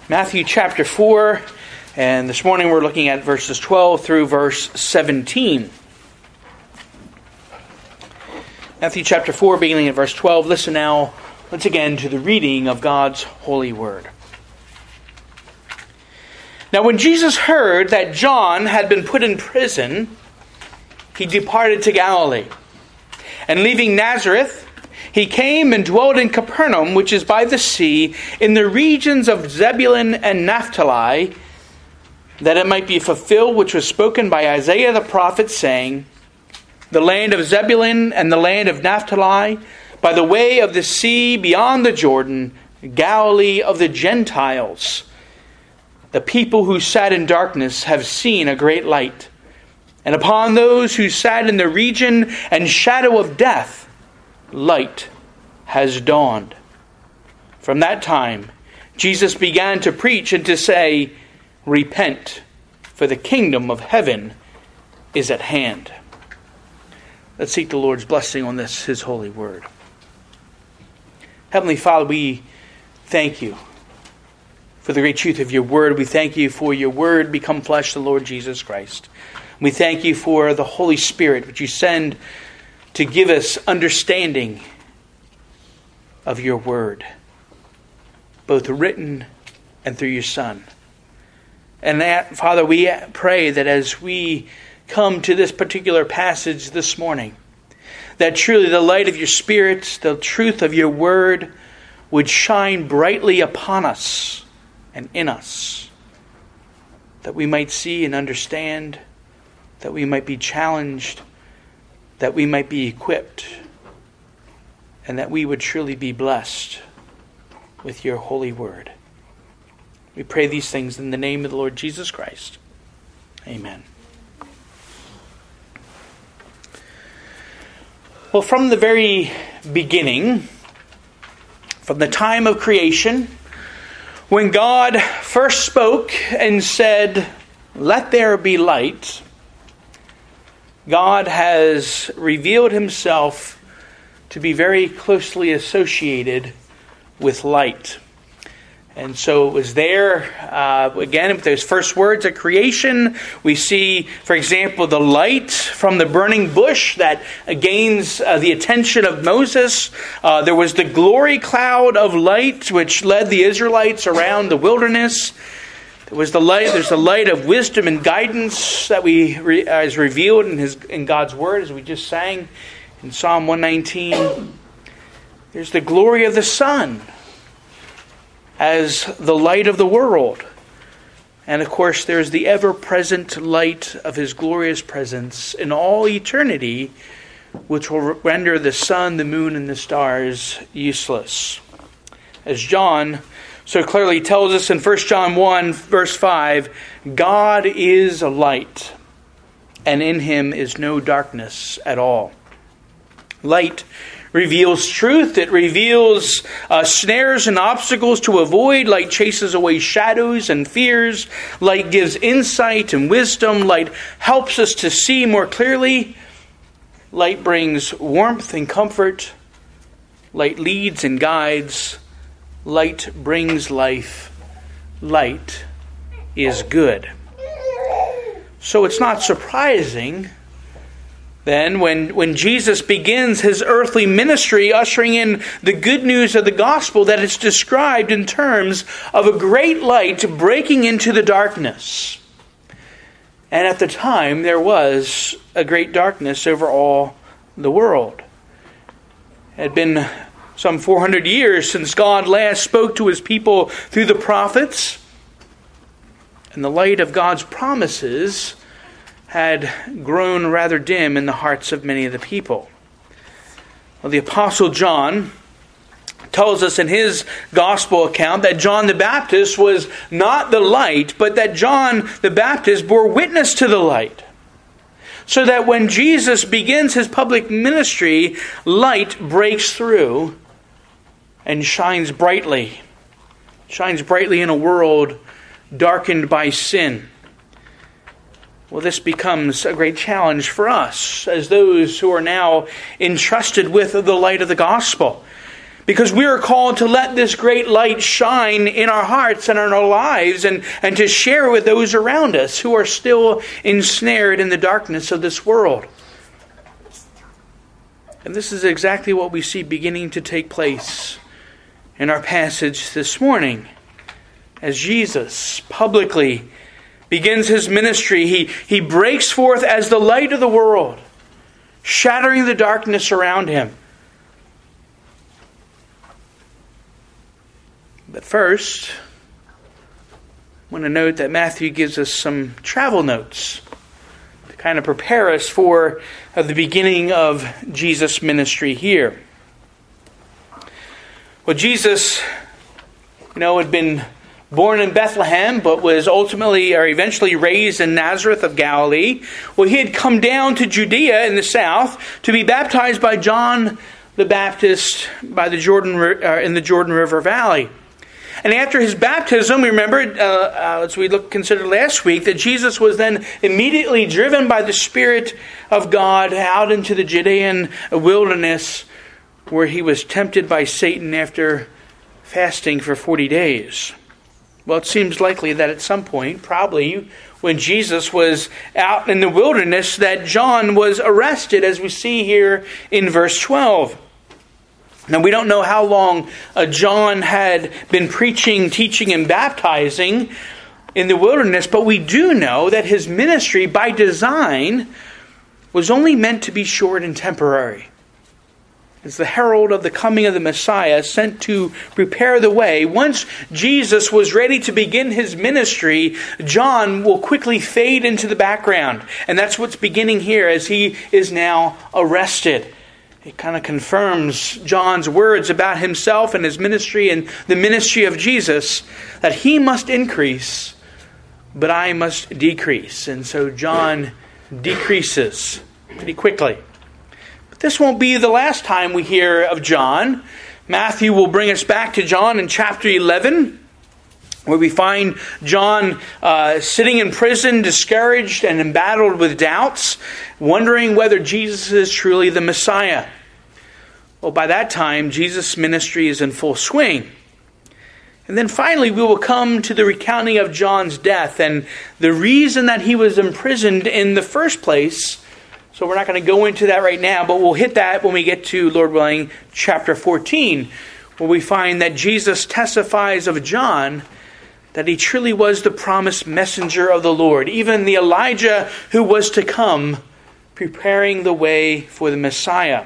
Matthew chapter 4, and this morning we're looking at verses 12 through verse 17. Matthew chapter 4, beginning at verse 12. Listen now, once again, to the reading of God's holy word. Now when Jesus heard that John had been put in prison, he departed to Galilee. And leaving Nazareth, he came and dwelt in Capernaum, which is by the sea, in the regions of Zebulun and Naphtali, that it might be fulfilled which was spoken by Isaiah the prophet, saying, The land of Zebulun and the land of Naphtali, by the way of the sea beyond the Jordan, Galilee of the Gentiles. The people who sat in darkness have seen a great light. And upon those who sat in the region and shadow of death, light has dawned. From that time, Jesus began to preach and to say, Repent, for the kingdom of heaven is at hand. Let's seek the Lord's blessing on this, His holy word. Heavenly Father, we thank you for the great truth of your word. We thank you for your word become flesh, the Lord Jesus Christ. We thank you for the Holy Spirit, which you send to give us understanding of your word, both written and through your Son. And that, Father, we pray that as we come to this particular passage this morning, that truly the light of your Spirit, the truth of your word, would shine brightly upon us and in us, that we might see and understand, that we might be challenged, that we might be equipped, and that we would truly be blessed with your holy word. We pray these things in the name of the Lord Jesus Christ. Amen. Well, from the very beginning, from the time of creation, when God first spoke and said, Let there be light, God has revealed himself to be very closely associated with light. And so it was there, again, with those first words of creation. We see, for example, the light from the burning bush that gains the attention of Moses. There was the glory cloud of light which led the Israelites around the wilderness. There's the light of wisdom and guidance that is revealed in God's word, as we just sang in Psalm 119. There's the glory of the sun as the light of the world. And of course, there's the ever-present light of his glorious presence in all eternity, which will render the sun, the moon, and the stars useless. As John so clearly tells us in 1 John 1, verse 5, God is a light, and in him is no darkness at all. Light reveals truth. It reveals snares and obstacles to avoid. Light chases away shadows and fears. Light gives insight and wisdom. Light helps us to see more clearly. Light brings warmth and comfort. Light leads and guides. Light brings life. Light is good. So it's not surprising then when Jesus begins his earthly ministry, ushering in the good news of the gospel, that it's described in terms of a great light breaking into the darkness. And at the time, there was a great darkness over all the world. It had been some 400 years since God last spoke to his people through the prophets. And the light of God's promises had grown rather dim in the hearts of many of the people. Well, the Apostle John tells us in his gospel account that John the Baptist was not the light, but that John the Baptist bore witness to the light. So that when Jesus begins his public ministry, light breaks through and shines brightly. Shines brightly in a world darkened by sin. Well, this becomes a great challenge for us as those who are now entrusted with the light of the gospel. because we are called to let this great light shine in our hearts and in our lives, and to share with those around us who are still ensnared in the darkness of this world. And this is exactly what we see beginning to take place in our passage this morning. As Jesus publicly begins his ministry, he breaks forth as the light of the world, shattering the darkness around him. But first, I want to note that Matthew gives us some travel notes to kind of prepare us for the beginning of Jesus' ministry here. Well, Jesus, had been born in Bethlehem, but was ultimately or eventually raised in Nazareth of Galilee. Well, he had come down to Judea in the south to be baptized by John the Baptist by the in the Jordan River Valley. And after his baptism, we remember, as we considered last week, that Jesus was then immediately driven by the Spirit of God out into the Judean wilderness, where he was tempted by Satan after fasting for 40 days. Well, it seems likely that at some point, probably when Jesus was out in the wilderness, that John was arrested, as we see here in verse 12. Now, we don't know how long John had been preaching, teaching, and baptizing in the wilderness, but we do know that his ministry, by design, was only meant to be short and temporary. As the herald of the coming of the Messiah, sent to prepare the way, once Jesus was ready to begin his ministry, John will quickly fade into the background. And that's what's beginning here as he is now arrested. It kind of confirms John's words about himself and his ministry and the ministry of Jesus, that he must increase, but I must decrease. And so John decreases pretty quickly. But this won't be the last time we hear of John. Matthew will bring us back to John in chapter 11, where we find John sitting in prison, discouraged and embattled with doubts, wondering whether Jesus is truly the Messiah. Well, by that time, Jesus' ministry is in full swing. And then finally, we will come to the recounting of John's death and the reason that he was imprisoned in the first place. So we're not going to go into that right now, but we'll hit that when we get to, Lord willing, chapter 14, where we find that Jesus testifies of John that he truly was the promised messenger of the Lord, even the Elijah who was to come, preparing the way for the Messiah.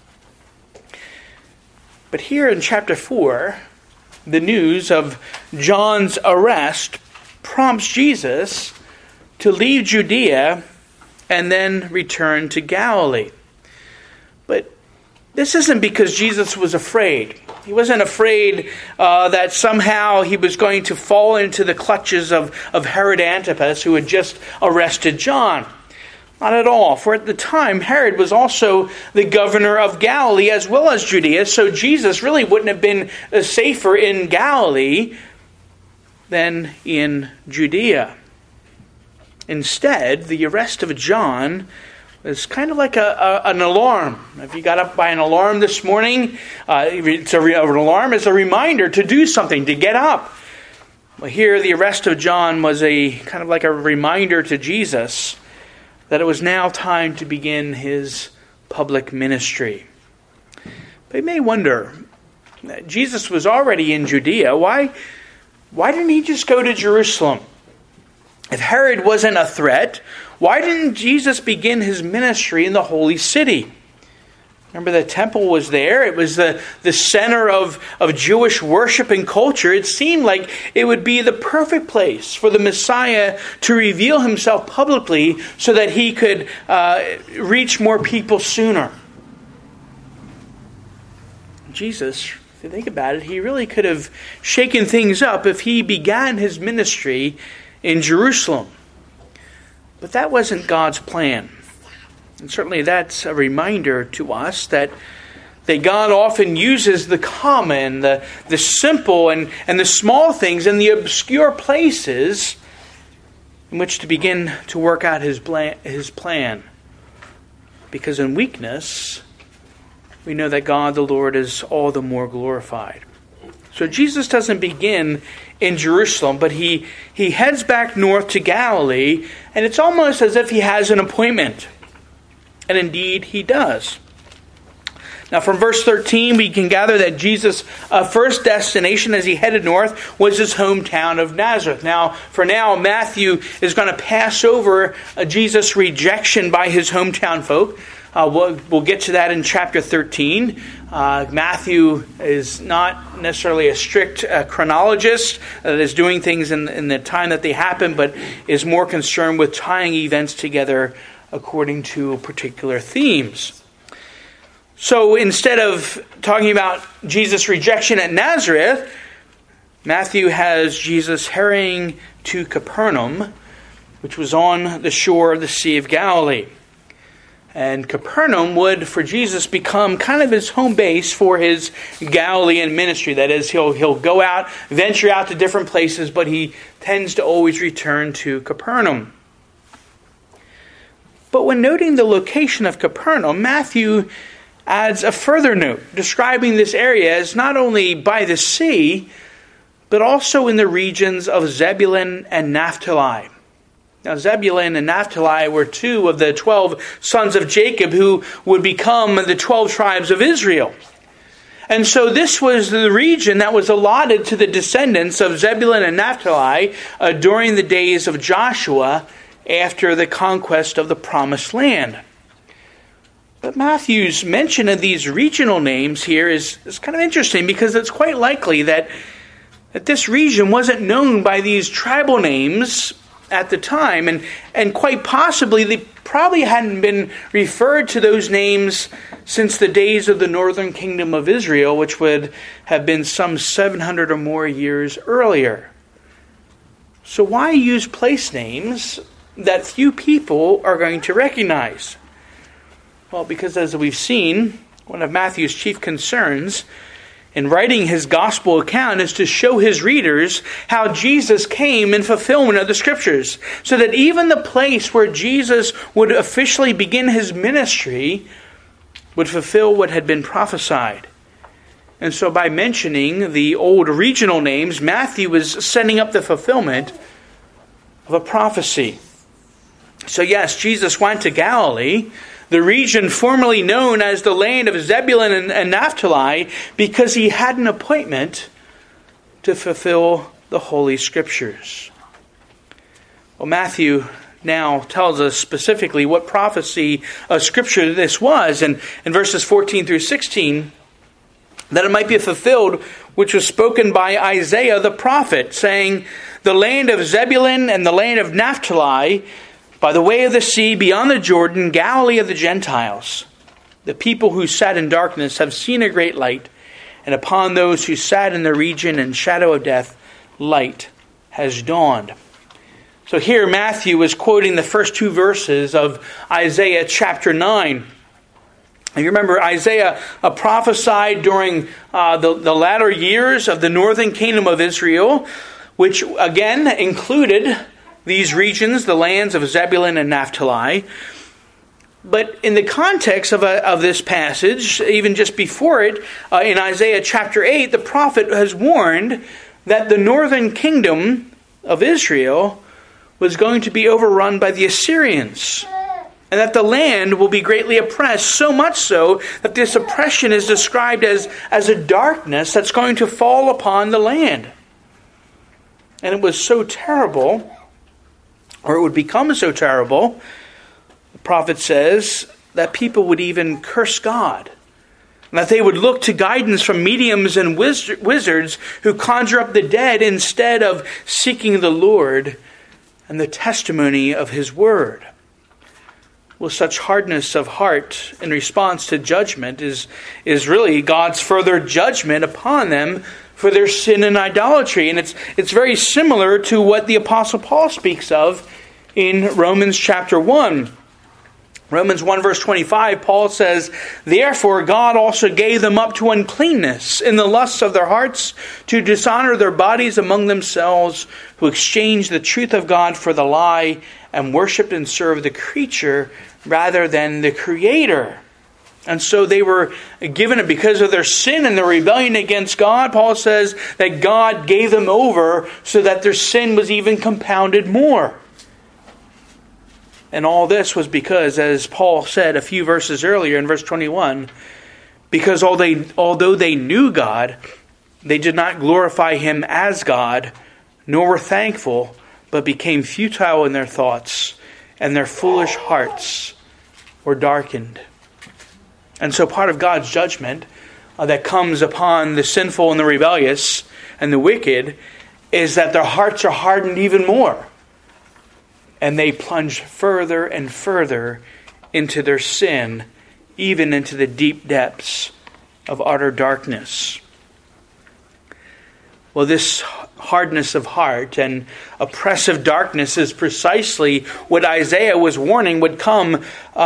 But here in chapter 4, the news of John's arrest prompts Jesus to leave Judea and then return to Galilee. But this isn't because Jesus was afraid. He wasn't afraid that somehow he was going to fall into the clutches of Herod Antipas, who had just arrested John. Not at all. For at the time, Herod was also the governor of Galilee as well as Judea, so Jesus really wouldn't have been safer in Galilee than in Judea. Instead, the arrest of John is kind of like an alarm. If you got up by an alarm this morning, an alarm is a reminder to do something, to get up. Well, here, the arrest of John was a kind of like a reminder to Jesus that it was now time to begin his public ministry. But you may wonder, Jesus was already in Judea. Why didn't he just go to Jerusalem? If Herod wasn't a threat, why didn't Jesus begin his ministry in the holy city? Remember, the temple was there. It was the center of Jewish worship and culture. It seemed like it would be the perfect place for the Messiah to reveal himself publicly so that he could reach more people sooner. Jesus, if you think about it, he really could have shaken things up if he began his ministry in Jerusalem. But that wasn't God's plan. And certainly that's a reminder to us that God often uses the common, the simple, and the small things and the obscure places in which to begin to work out his plan. Because in weakness, we know that God the Lord is all the more glorified. So Jesus doesn't begin in Jerusalem, but he heads back north to Galilee, and it's almost as if he has an appointment. And indeed, he does. Now, from verse 13, we can gather that Jesus' first destination as he headed north was his hometown of Nazareth. Now, for now, Matthew is going to pass over Jesus' rejection by his hometown folk. We'll get to that in chapter 13. Matthew is not necessarily a strict chronologist that is doing things in the time that they happen, but is more concerned with tying events together according to particular themes. So instead of talking about Jesus' rejection at Nazareth, Matthew has Jesus hurrying to Capernaum, which was on the shore of the Sea of Galilee. And Capernaum would, for Jesus, become kind of his home base for his Galilean ministry. That is, he'll go out, venture out to different places, but he tends to always return to Capernaum. But when noting the location of Capernaum, Matthew adds a further note describing this area as not only by the sea, but also in the regions of Zebulun and Naphtali. Now, Zebulun and Naphtali were two of the 12 sons of Jacob who would become the 12 tribes of Israel. And so this was the region that was allotted to the descendants of Zebulun and Naphtali during the days of Joshua after the conquest of the Promised Land. But Matthew's mention of these regional names here is kind of interesting because it's quite likely that this region wasn't known by these tribal names at the time, and quite possibly they probably hadn't been referred to those names since the days of the northern kingdom of Israel, which would have been some 700 or more years earlier. So why use place names that few people are going to recognize? Well, because as we've seen, one of Matthew's chief concerns in writing his gospel account is to show his readers how Jesus came in fulfillment of the Scriptures, so that even the place where Jesus would officially begin his ministry would fulfill what had been prophesied. And so by mentioning the old regional names, Matthew was setting up the fulfillment of a prophecy. So yes, Jesus went to Galilee, the region formerly known as the land of Zebulun and Naphtali, because he had an appointment to fulfill the Holy Scriptures. Well, Matthew now tells us specifically what prophecy of Scripture this was, and in verses 14 through 16, that it might be fulfilled, which was spoken by Isaiah the prophet, saying, "The land of Zebulun and the land of Naphtali, by the way of the sea, beyond the Jordan, Galilee of the Gentiles. The people who sat in darkness have seen a great light, and upon those who sat in the region and shadow of death, light has dawned." So here Matthew is quoting the first two verses of Isaiah chapter 9. And you remember Isaiah prophesied during the latter years of the northern kingdom of Israel, which again included these regions, the lands of Zebulun and Naphtali. But in the context of this passage, even just before it, in Isaiah chapter 8, the prophet has warned that the northern kingdom of Israel was going to be overrun by the Assyrians, and that the land will be greatly oppressed, so much so that this oppression is described as a darkness that's going to fall upon the land. And it was so terrible, or it would become so terrible, the prophet says, that people would even curse God. And that they would look to guidance from mediums and wizards who conjure up the dead instead of seeking the Lord and the testimony of His Word. Well, such hardness of heart in response to judgment is really God's further judgment upon them for their sin and idolatry. And it's very similar to what the Apostle Paul speaks of in Romans chapter 1. Romans 1 verse 25, Paul says, "Therefore God also gave them up to uncleanness in the lusts of their hearts, to dishonor their bodies among themselves, who exchanged the truth of God for the lie, and worshipped and served the creature rather than the Creator." And so they were given it because of their sin and their rebellion against God. Paul says that God gave them over so that their sin was even compounded more. And all this was because, as Paul said a few verses earlier in verse 21, because although they knew God, they did not glorify Him as God, nor were thankful, but became futile in their thoughts, and their foolish hearts were darkened. And so part of God's judgment that comes upon the sinful and the rebellious and the wicked is that their hearts are hardened even more. And they plunge further and further into their sin, even into the deep depths of utter darkness. Well, this hardness of heart and oppressive darkness is precisely what Isaiah was warning would come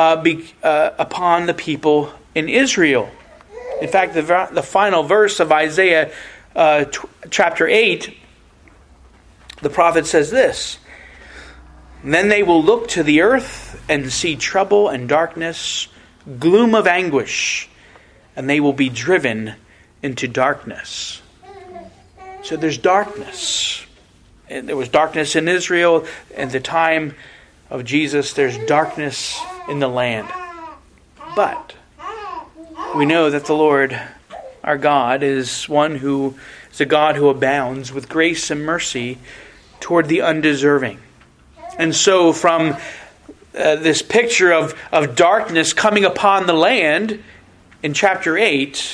upon the people in Israel. In fact, the final verse of Isaiah chapter 8, the prophet says this: "Then they will look to the earth and see trouble and darkness, gloom of anguish, and they will be driven into darkness." So there's darkness. And there was darkness in Israel at the time of Jesus. There's darkness in the land. But we know that the Lord, our God, is a God who abounds with grace and mercy toward the undeserving. And so from this picture of darkness coming upon the land in chapter 8,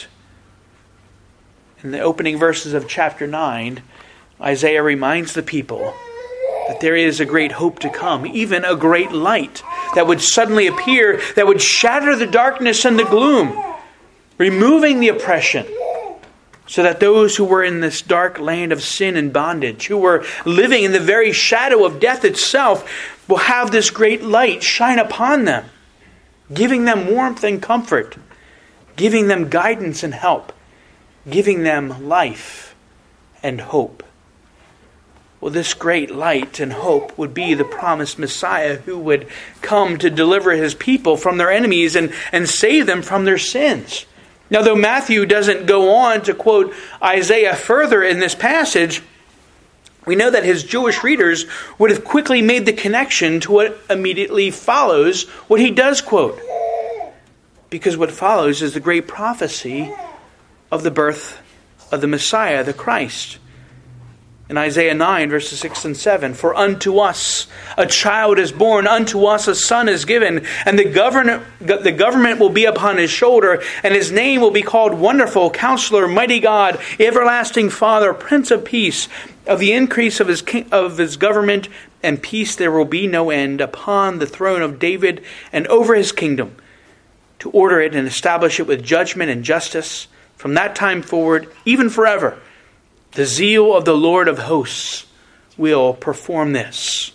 in the opening verses of chapter 9, Isaiah reminds the people that there is a great hope to come, even a great light that would suddenly appear, that would shatter the darkness and the gloom, removing the oppression, so that those who were in this dark land of sin and bondage, who were living in the very shadow of death itself, will have this great light shine upon them, giving them warmth and comfort, giving them guidance and help, giving them life and hope. Well, this great light and hope would be the promised Messiah who would come to deliver His people from their enemies and save them from their sins. Now, though Matthew doesn't go on to quote Isaiah further in this passage, we know that his Jewish readers would have quickly made the connection to what immediately follows what he does quote. Because what follows is the great prophecy of the birth of the Messiah, the Christ. In Isaiah 9, verses 6 and 7, "For unto us a child is born, unto us a son is given, and the government will be upon his shoulder, and his name will be called Wonderful, Counselor, Mighty God, Everlasting Father, Prince of Peace. Of the increase of his government and peace there will be no end, upon the throne of David and over his kingdom, to order it and establish it with judgment and justice from that time forward, even forever. The zeal of the Lord of hosts will perform this."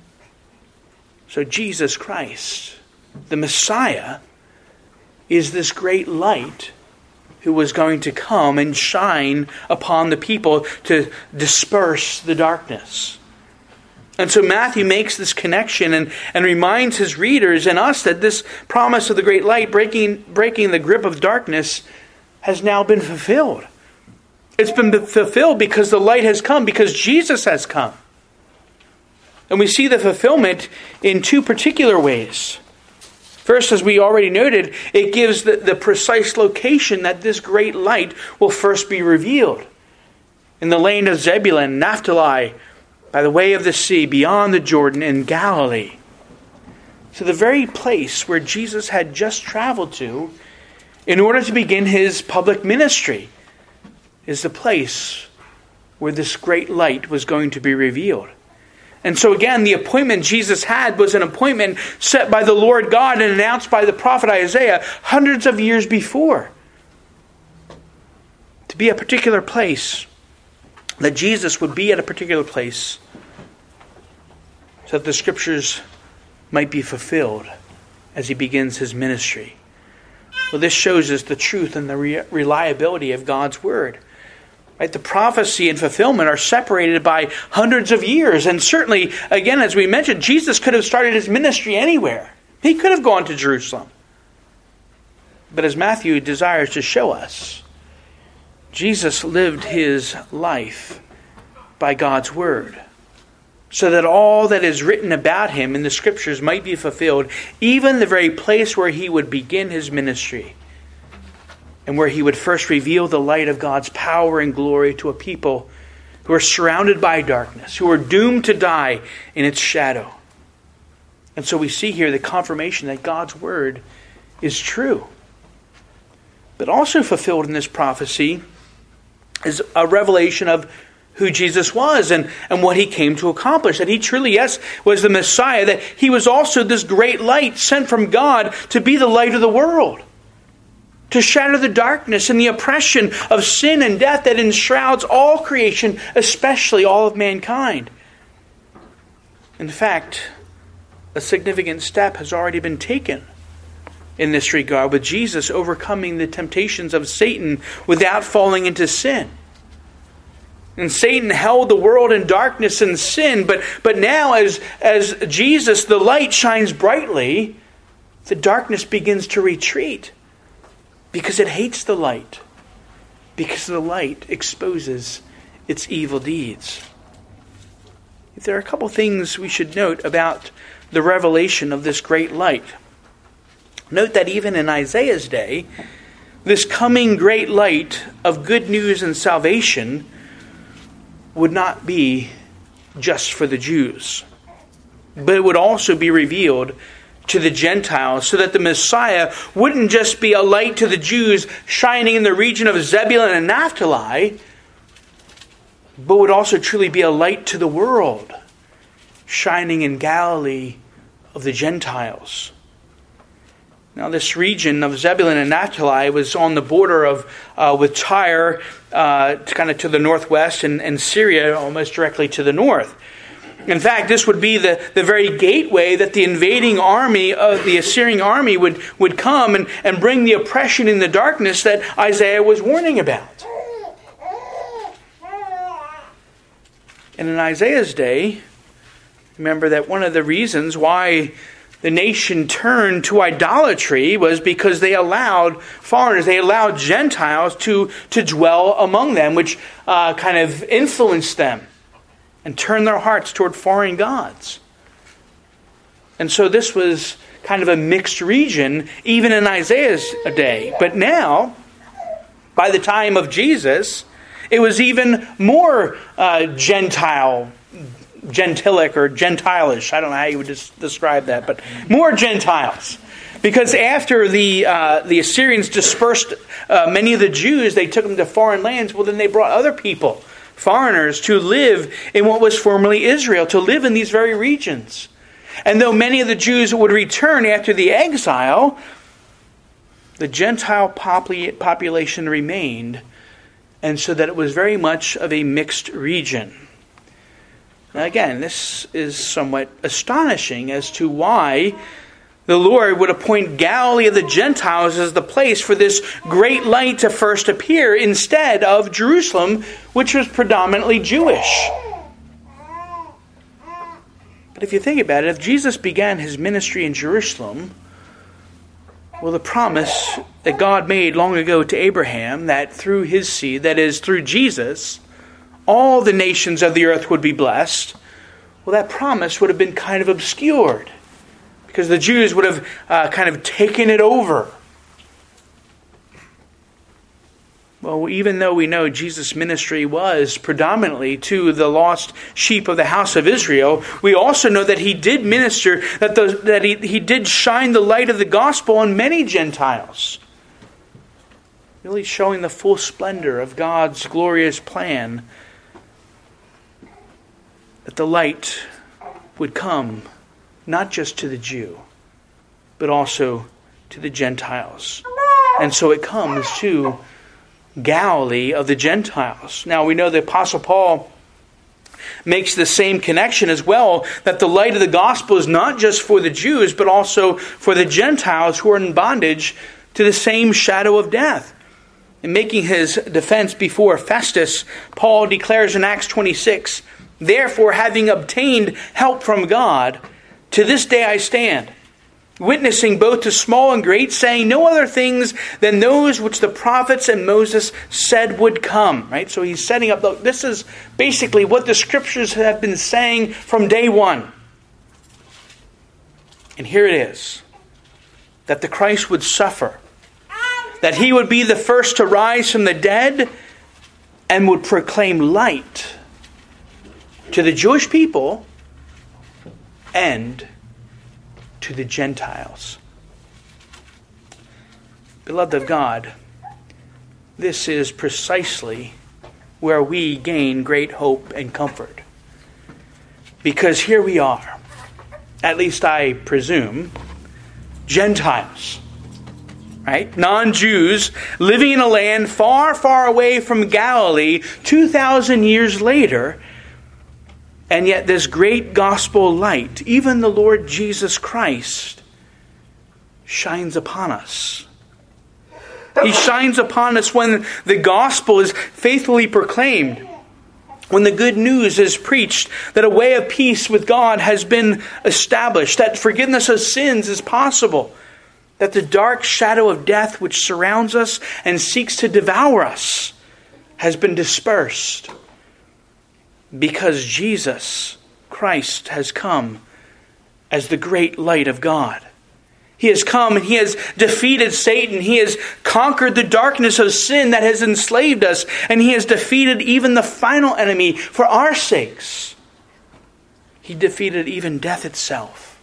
So Jesus Christ, the Messiah, is this great light who was going to come and shine upon the people to disperse the darkness. And so Matthew makes this connection and reminds his readers and us that this promise of the great light breaking the grip of darkness has now been fulfilled. It's been fulfilled because the light has come, because Jesus has come. And we see the fulfillment in two particular ways. First, as we already noted, it gives the precise location that this great light will first be revealed. In the land of Zebulun, Naphtali, by the way of the sea, beyond the Jordan, in Galilee. So the very place where Jesus had just traveled to in order to begin his public ministry is the place where this great light was going to be revealed. And so again, the appointment Jesus had was an appointment set by the Lord God and announced by the prophet Isaiah hundreds of years before. To be a particular place, that Jesus would be at a particular place so that the Scriptures might be fulfilled as he begins his ministry. Well, this shows us the truth and the reliability of God's Word. Right? The prophecy and fulfillment are separated by hundreds of years. And certainly, again, as we mentioned, Jesus could have started his ministry anywhere. He could have gone to Jerusalem. But as Matthew desires to show us, Jesus lived his life by God's word, so that all that is written about him in the Scriptures might be fulfilled, even the very place where he would begin his ministry, and where he would first reveal the light of God's power and glory to a people who are surrounded by darkness, who are doomed to die in its shadow. And so we see here the confirmation that God's word is true. But also fulfilled in this prophecy is a revelation of who Jesus was and what he came to accomplish. That he truly, yes, was the Messiah. That he was also this great light sent from God to be the light of the world, to shatter the darkness and the oppression of sin and death that enshrouds all creation, especially all of mankind. In fact, a significant step has already been taken in this regard, with Jesus overcoming the temptations of Satan without falling into sin. And Satan held the world in darkness and sin, but now as Jesus, the light, shines brightly, the darkness begins to retreat because it hates the light, because the light exposes its evil deeds. There are a couple things we should note about the revelation of this great light. Note that even in Isaiah's day, this coming great light of good news and salvation would not be just for the Jews, but it would also be revealed to the Gentiles, so that the Messiah wouldn't just be a light to the Jews shining in the region of Zebulun and Naphtali, but would also truly be a light to the world, shining in Galilee of the Gentiles. Now, this region of Zebulun and Naphtali was on the border of with Tyre, kind of to the northwest, and Syria almost directly to the north. In fact, this would be the very gateway that the invading army of the Assyrian army would come and bring the oppression in the darkness that Isaiah was warning about. And in Isaiah's day, remember that one of the reasons why the nation turned to idolatry was because they allowed foreigners, they allowed Gentiles to dwell among them, which kind of influenced them and turned their hearts toward foreign gods. And so this was kind of a mixed region, even in Isaiah's day. But now, by the time of Jesus, it was even more Gentilic or Gentilish. I don't know how you would describe that, but more Gentiles. Because after the Assyrians dispersed many of the Jews, they took them to foreign lands. Well, then they brought other people, foreigners, to live in what was formerly Israel, to live in these very regions. And though many of the Jews would return after the exile, the Gentile population remained, and so that it was very much of a mixed region. Now again, this is somewhat astonishing as to why the Lord would appoint Galilee of the Gentiles as the place for this great light to first appear instead of Jerusalem, which was predominantly Jewish. But if you think about it, if Jesus began his ministry in Jerusalem, well, the promise that God made long ago to Abraham, that through his seed, that is, through Jesus, all the nations of the earth would be blessed, well, that promise would have been kind of obscured because the Jews would have kind of taken it over. Well, even though we know Jesus' ministry was predominantly to the lost sheep of the house of Israel, we also know that he did minister, that he did shine the light of the gospel on many Gentiles, really showing the full splendor of God's glorious plan, that the light would come not just to the Jew, but also to the Gentiles. And so it comes to Galilee of the Gentiles. Now we know the Apostle Paul makes the same connection as well, that the light of the gospel is not just for the Jews, but also for the Gentiles who are in bondage to the same shadow of death. In making his defense before Festus, Paul declares in Acts 26, "Therefore, having obtained help from God, to this day I stand, witnessing both to small and great, saying no other things than those which the prophets and Moses said would come. Right? So he's setting up, look, this is basically what the scriptures have been saying from day one. And here it is, that the Christ would suffer, that he would be the first to rise from the dead and would proclaim light to the Jewish people and to the Gentiles. Beloved of God, this is precisely where we gain great hope and comfort. Because here we are, at least I presume, Gentiles, right? Non-Jews living in a land far, far away from Galilee 2,000 years later. And yet this great gospel light, even the Lord Jesus Christ, shines upon us. He shines upon us when the gospel is faithfully proclaimed, when the good news is preached that a way of peace with God has been established, that forgiveness of sins is possible, that the dark shadow of death which surrounds us and seeks to devour us has been dispersed. Because Jesus Christ has come as the great light of God. He has come and he has defeated Satan. He has conquered the darkness of sin that has enslaved us. And he has defeated even the final enemy for our sakes. He defeated even death itself.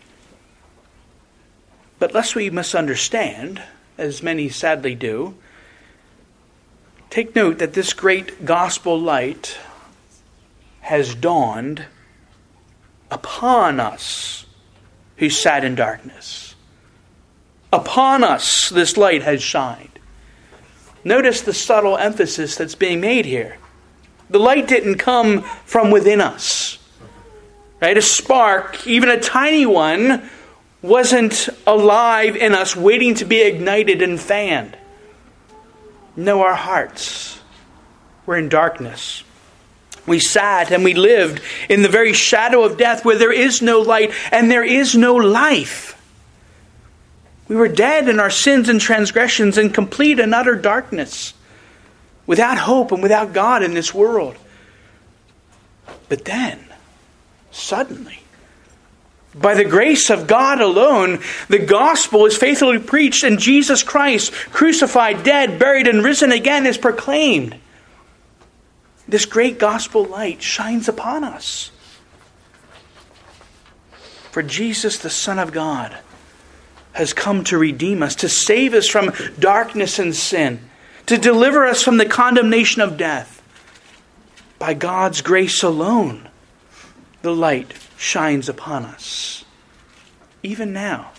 But lest we misunderstand, as many sadly do, take note that this great gospel light has dawned upon us who sat in darkness. Upon us this light has shined. Notice the subtle emphasis that's being made here. The light didn't come from within us. Right? A spark, even a tiny one, wasn't alive in us waiting to be ignited and fanned. No, our hearts were in darkness. We sat and we lived in the very shadow of death where there is no light and there is no life. We were dead in our sins and transgressions in complete and utter darkness, without hope and without God in this world. But then, suddenly, by the grace of God alone, the gospel is faithfully preached and Jesus Christ, crucified, dead, buried, and risen again, is proclaimed. This great gospel light shines upon us. For Jesus, the Son of God, has come to redeem us, to save us from darkness and sin, to deliver us from the condemnation of death. By God's grace alone, the light shines upon us, even now.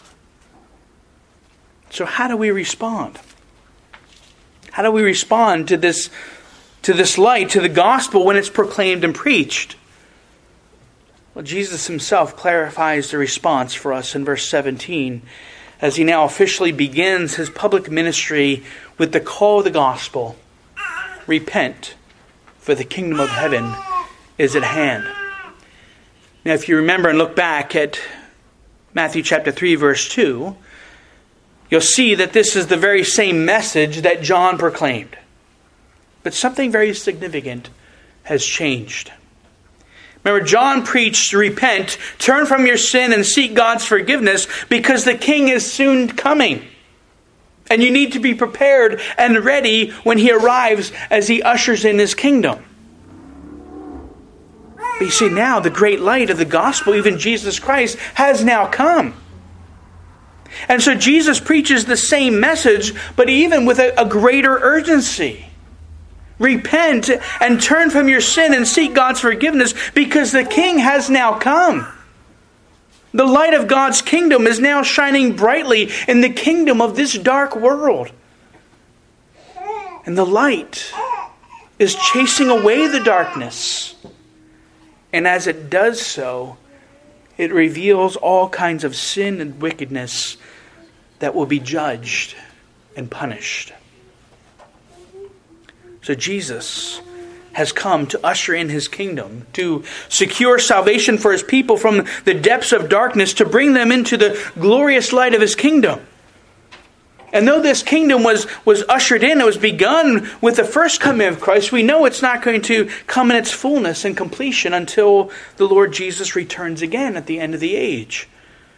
So how do we respond? How do we respond to this light, to the gospel when it's proclaimed and preached? Well, Jesus himself clarifies the response for us in verse 17 as he now officially begins his public ministry with the call of the gospel. Repent, for the kingdom of heaven is at hand. Now, if you remember and look back at Matthew chapter 3, verse 2, you'll see that this is the very same message that John proclaimed. But something very significant has changed. Remember, John preached, repent, turn from your sin and seek God's forgiveness because the King is soon coming. And you need to be prepared and ready when he arrives as he ushers in his kingdom. But you see, now the great light of the gospel, even Jesus Christ, has now come. And so Jesus preaches the same message, but even with a greater urgency. Repent and turn from your sin and seek God's forgiveness because the King has now come. The light of God's kingdom is now shining brightly in the kingdom of this dark world. And the light is chasing away the darkness. And as it does so, it reveals all kinds of sin and wickedness that will be judged and punished. So Jesus has come to usher in his kingdom, to secure salvation for his people from the depths of darkness, to bring them into the glorious light of his kingdom. And though this kingdom was ushered in, it was begun with the first coming of Christ, we know it's not going to come in its fullness and completion until the Lord Jesus returns again at the end of the age.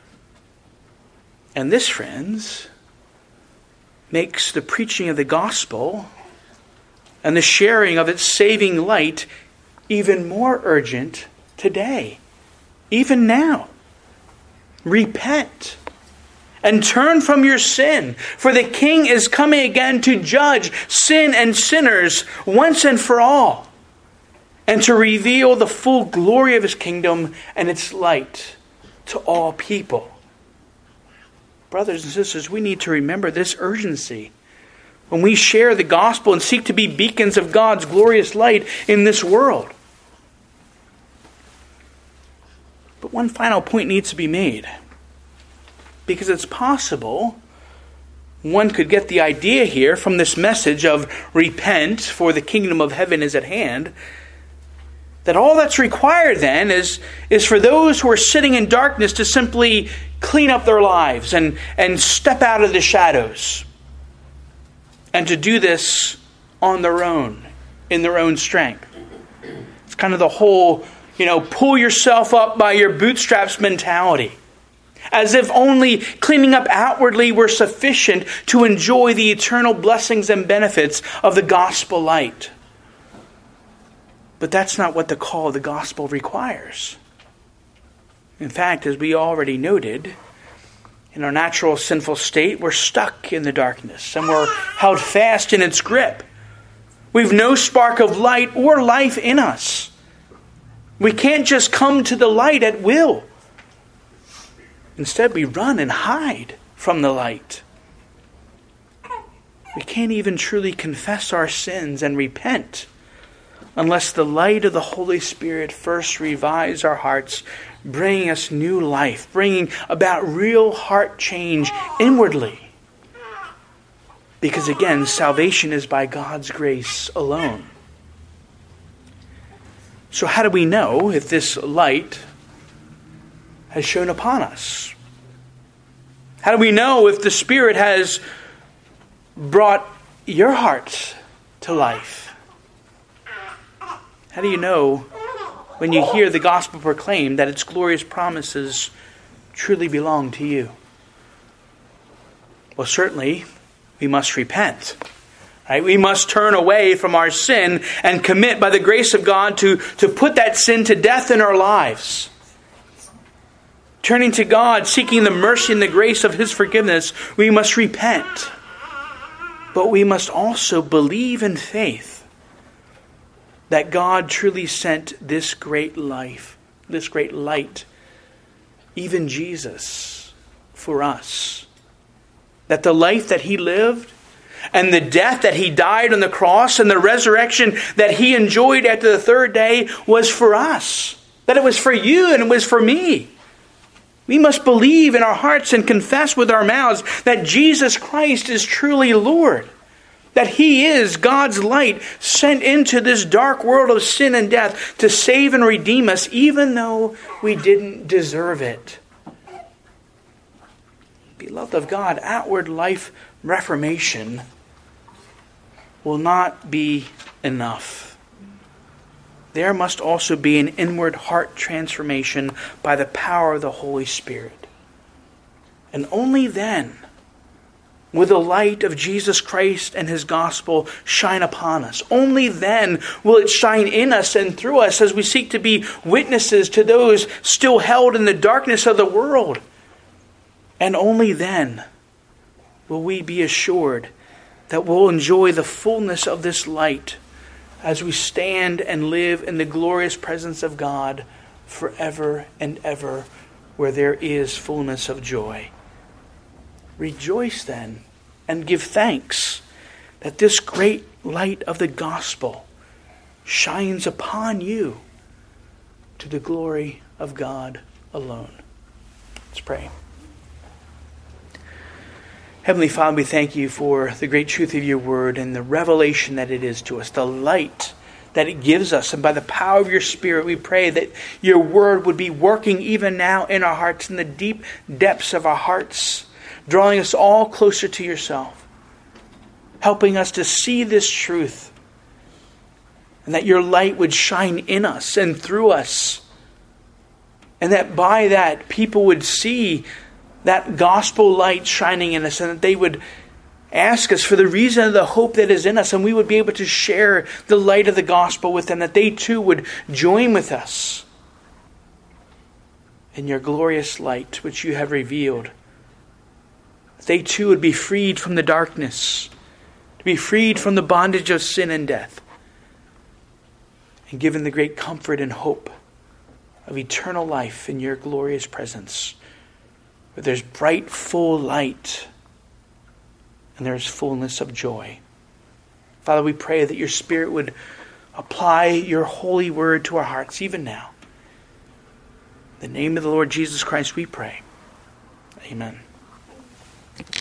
And this, friends, makes the preaching of the gospel and the sharing of its saving light even more urgent today, even now. Repent and turn from your sin, for the King is coming again to judge sin and sinners once and for all, and to reveal the full glory of his kingdom and its light to all people. Brothers and sisters, we need to remember this urgency when we share the gospel and seek to be beacons of God's glorious light in this world. But one final point needs to be made, because it's possible one could get the idea here from this message of repent, for the kingdom of heaven is at hand, that all that's required then is for those who are sitting in darkness to simply clean up their lives and step out of the shadows, and to do this on their own, in their own strength. It's kind of the whole, pull yourself up by your bootstraps mentality. As if only cleaning up outwardly were sufficient to enjoy the eternal blessings and benefits of the gospel light. But that's not what the call of the gospel requires. In fact, as we already noted, in our natural sinful state, we're stuck in the darkness and we're held fast in its grip. We've no spark of light or life in us. We can't just come to the light at will. Instead, we run and hide from the light. We can't even truly confess our sins and repent unless the light of the Holy Spirit first revives our hearts, bringing us new life, bringing about real heart change inwardly. Because again, salvation is by God's grace alone. So how do we know if this light has shone upon us? How do we know if the Spirit has brought your heart to life? How do you know when you hear the gospel proclaimed that its glorious promises truly belong to you? Well, certainly we must repent. Right? We must turn away from our sin and commit by the grace of God to put that sin to death in our lives. Turning to God, seeking the mercy and the grace of His forgiveness, we must repent. But we must also believe in faith that God truly sent this great light, even Jesus, for us. That the life that He lived, and the death that He died on the cross, and the resurrection that He enjoyed after the third day was for us. That it was for you and it was for me. We must believe in our hearts and confess with our mouths that Jesus Christ is truly Lord. That He is God's light sent into this dark world of sin and death to save and redeem us, even though we didn't deserve it. Beloved of God, outward life reformation will not be enough. There must also be an inward heart transformation by the power of the Holy Spirit. And only then will the light of Jesus Christ and His gospel shine upon us. Only then will it shine in us and through us as we seek to be witnesses to those still held in the darkness of the world. And only then will we be assured that we'll enjoy the fullness of this light as we stand and live in the glorious presence of God forever and ever, where there is fullness of joy. Rejoice then and give thanks that this great light of the gospel shines upon you to the glory of God alone. Let's pray. Heavenly Father, we thank You for the great truth of Your word and the revelation that it is to us, the light that it gives us. And by the power of your Spirit, we pray that your word would be working even now in our hearts, in the deep depths of our hearts, drawing us all closer to yourself, helping us to see this truth, and that your light would shine in us and through us, and that by that people would see that gospel light shining in us, and that they would ask us for the reason of the hope that is in us, and we would be able to share the light of the gospel with them, that they too would join with us in your glorious light which you have revealed. They too would be freed from the darkness, to be freed from the bondage of sin and death, and given the great comfort and hope of eternal life in your glorious presence, where there's bright, full light, and there's fullness of joy. Father, we pray that your Spirit would apply your holy word to our hearts even now. In the name of the Lord Jesus Christ we pray. Amen.